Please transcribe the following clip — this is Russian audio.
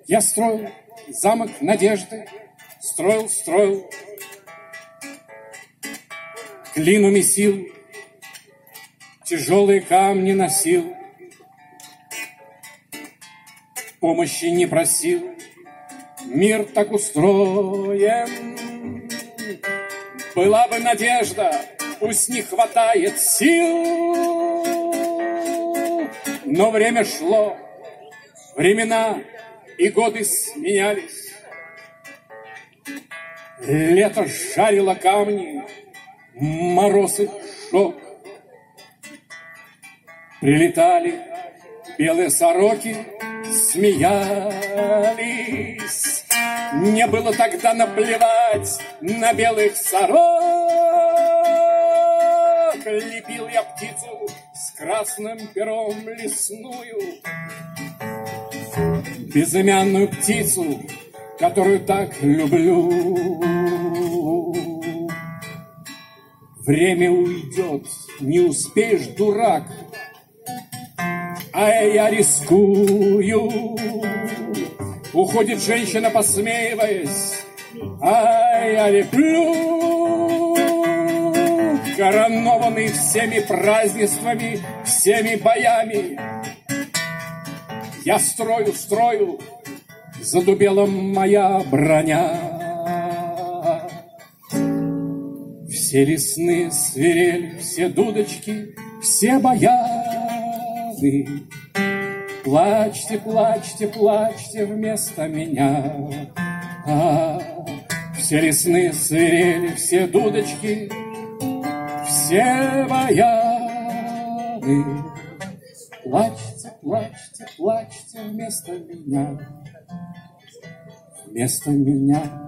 Я строил замок надежды, строил, глину месил, тяжелые камни носил, помощи не просил. Мир так устроен, была бы надежда, пусть не хватает сил. Но время шло, времена и годы сменялись. Лето жарило камни, мороз и шок. Прилетали белые сороки, смеялись. Не было тогда наплевать на белых сорок. Лепил я птицу с красным пером лесную, безымянную птицу, которую так люблю. Время уйдет, не успеешь, дурак, а я рискую. Уходит женщина, посмеиваясь, а я леплю. Коронованный всеми празднествами, всеми боями, я строю, задубела моя броня. Все лесные свирели, все дудочки, все баяны. Плачьте, плачьте, плачьте вместо меня. Все лесные свирели, все дудочки, все баяны. Плачьте, плачьте, плачьте вместо меня. Вместо меня.